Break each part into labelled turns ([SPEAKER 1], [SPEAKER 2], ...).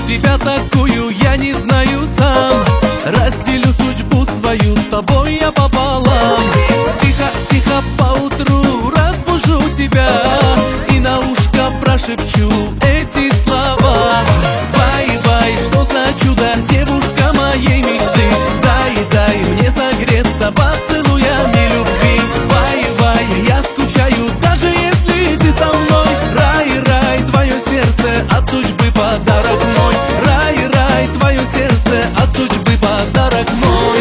[SPEAKER 1] тебя такую я не знаю сам. Разделю судьбу свою с тобой я пополам. Тихо-тихо поутру разбужу тебя и на ушко прошепчу эти слова. Вай-вай, что за чудо, девушка моей мечты. Дай мне согреться поцелуями любви. Вай-вай, я скучаю, даже если ты со мной. Рай, твое сердце от судьбы подарок мой. Рай, твое сердце от судьбы подарок мой.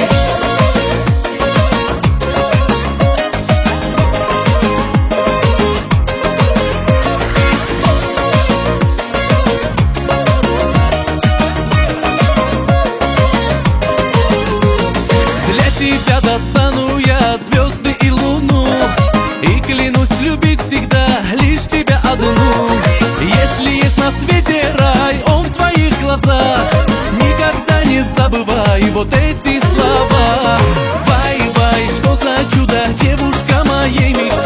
[SPEAKER 1] Тебя достану я звезды и луну, и клянусь любить всегда лишь тебя одну. Если есть на свете рай, он в твоих глазах. Никогда не забывай вот эти слова. Вай, что за чудо, девушка моей мечты.